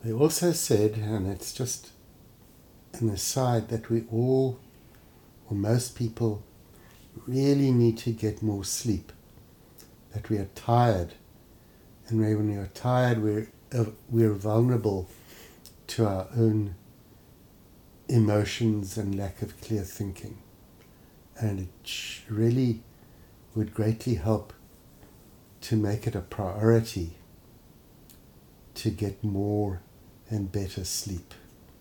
They also said, and it's just an aside, that we all, or most people, really need to get more sleep. That we are tired, and when we are tired, we're vulnerable to our own emotions and lack of clear thinking. And it really would greatly help to make it a priority to get more and better sleep.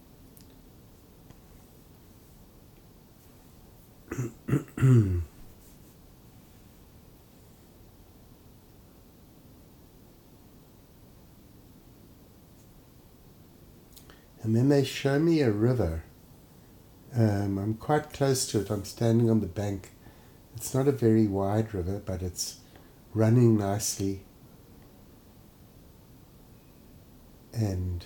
And then they show me a river. I'm quite close to it. I'm standing on the bank. It's not a very wide river, but it's running nicely. And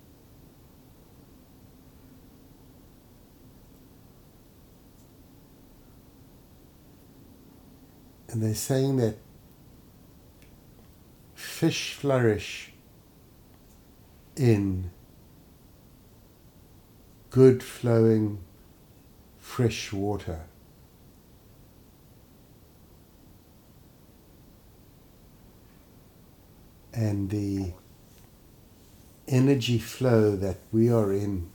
they're saying that fish flourish in good flowing fresh water. And the energy flow that we are in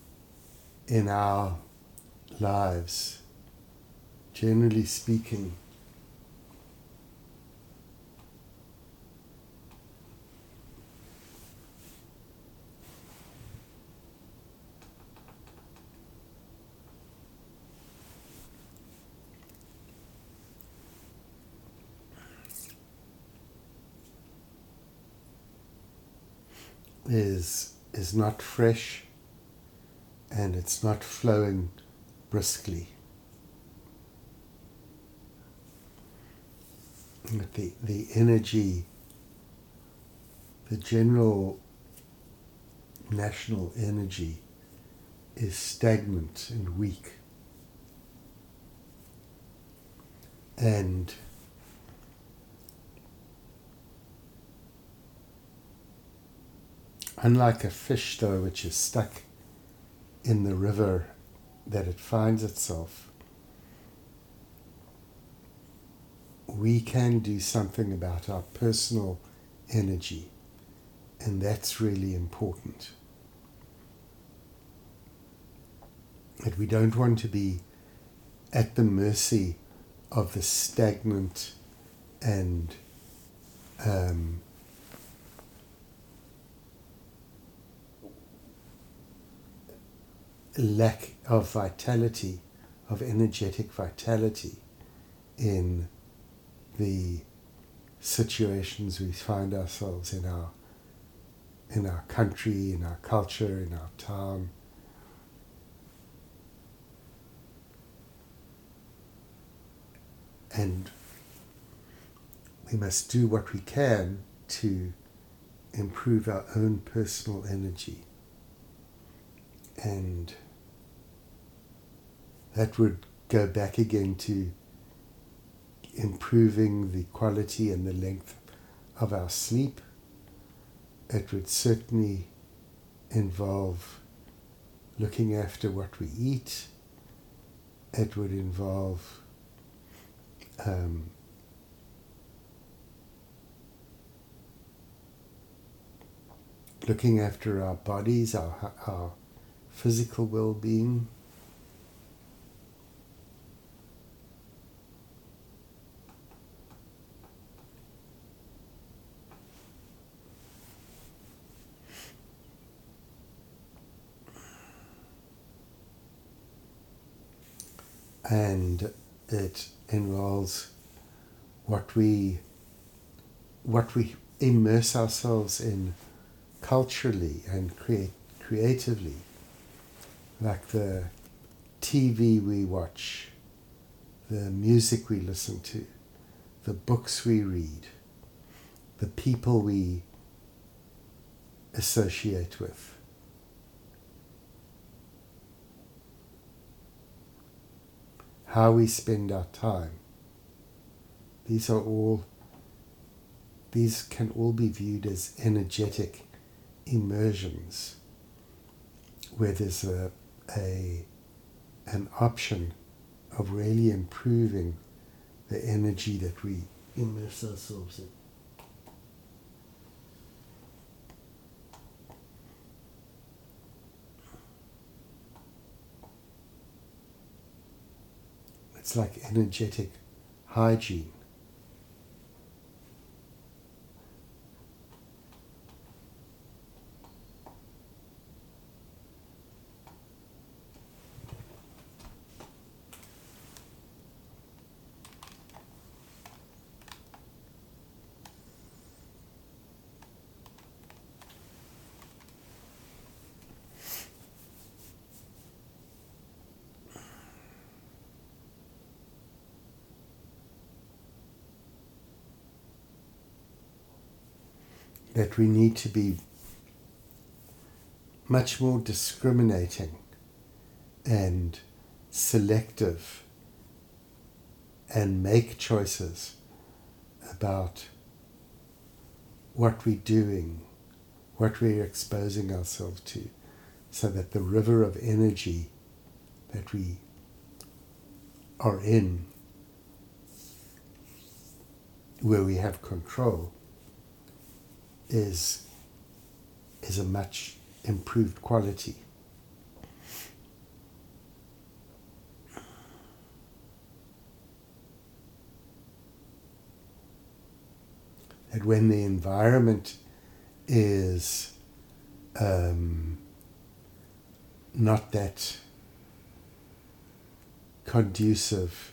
our lives, generally speaking, is not fresh, and it's not flowing briskly. But the energy, the general national energy, is stagnant and weak. And unlike a fish, though, which is stuck in the river that it finds itself, we can do something about our personal energy, and that's really important. That we don't want to be at the mercy of the stagnant and lack of vitality, of energetic vitality in the situations we find ourselves in our country, in our culture, in our town. And we must do what we can to improve our own personal energy. And that would go back again to improving the quality and the length of our sleep. It would certainly involve looking after what we eat. It would involve looking after our bodies, our physical well-being. And it involves what we immerse ourselves in culturally and creatively, like the TV we watch, the music we listen to, the books we read, the people we associate with. How we spend our time. These can all be viewed as energetic immersions where there's an option of really improving the energy that we immerse ourselves in. It's like energetic hygiene. That we need to be much more discriminating and selective and make choices about what we're doing, what we're exposing ourselves to, so that the river of energy that we are in, where we have control, is a much improved quality. That when the environment is not that conducive,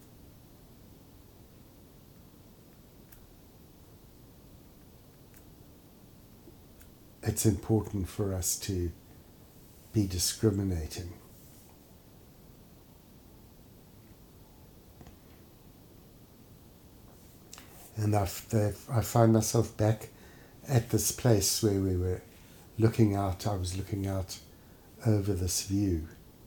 it's important for us to be discriminating. And I find myself back at this place where we were looking out, I was looking out over this view.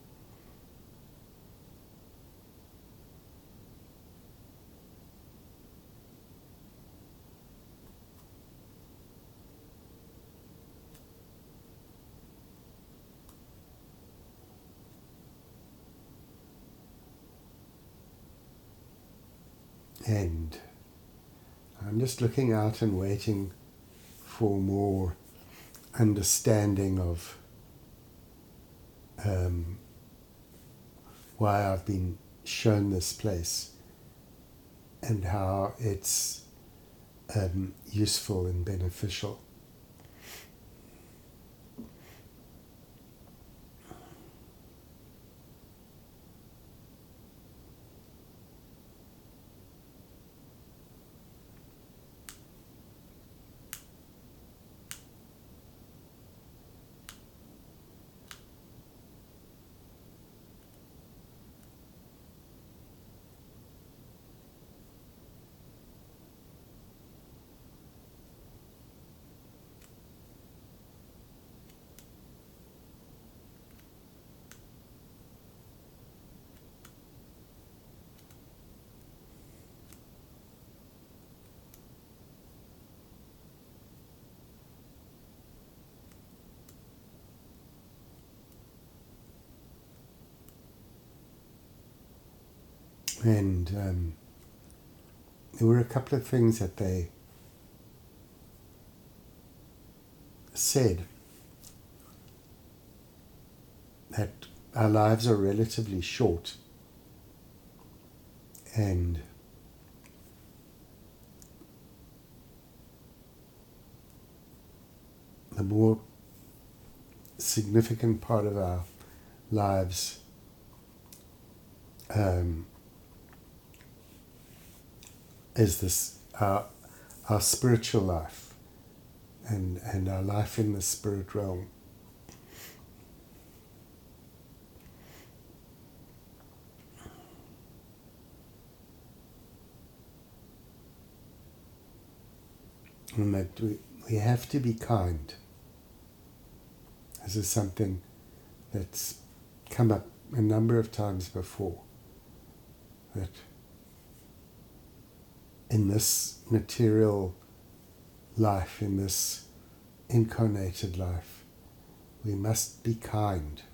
And I'm just looking out and waiting for more understanding of why I've been shown this place and how it's useful and beneficial. And there were a couple of things that they said, that our lives are relatively short, and the more significant part of our lives is this our spiritual life and our life in the spirit realm. And that we have to be kind. This is something that's come up a number of times before, that in this material life, in this incarnated life, we must be kind.